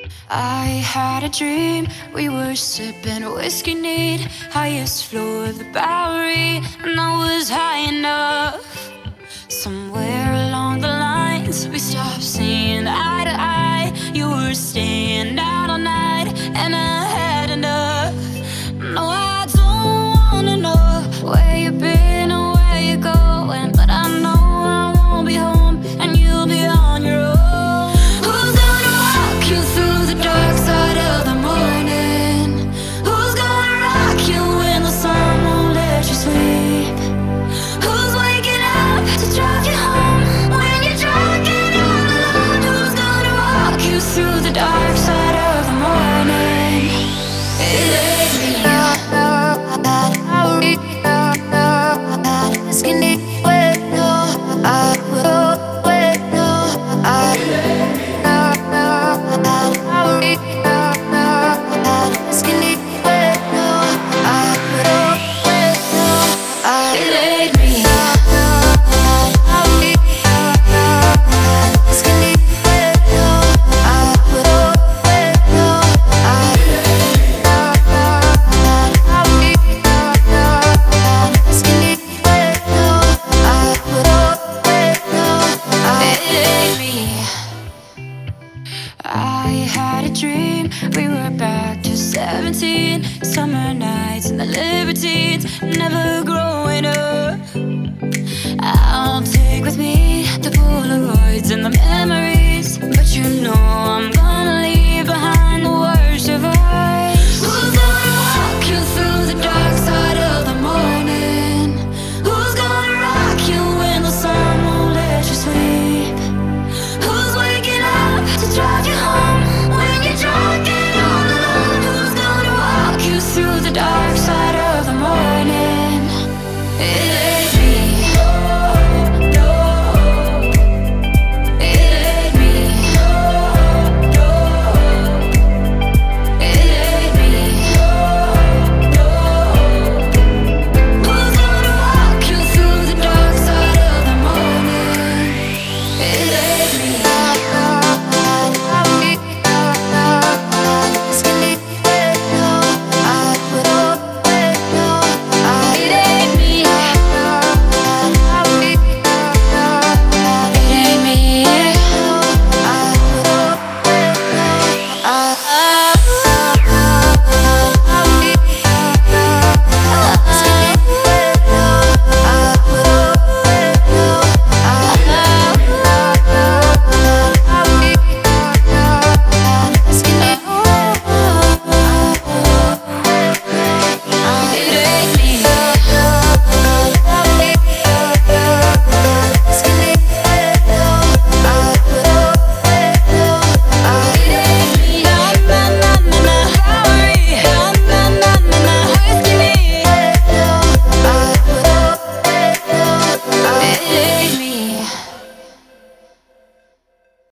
I had a dream, we were sipping whiskey neat, highest floor of the Bowery, and I was high enough. Somewhere along the lines, we stopped seeing eye to eye. You were staying out all night, and I had enough. No, I don't wanna know where you've been or where you're going, but I know I won't be home, and you'll be on your own. Who's gonna walk you through the dark side of the morning? Who's gonna rock you when the sun won't let you sleep? Who's waking up to drive you home when you're drunk and all alone? Who's gonna walk you through the dark side of the morning? It ain't me. I had a dream, we were back to 17. Summer nights and the libertines, never growing up. I'll take with me the Polaroids and the memories, but you know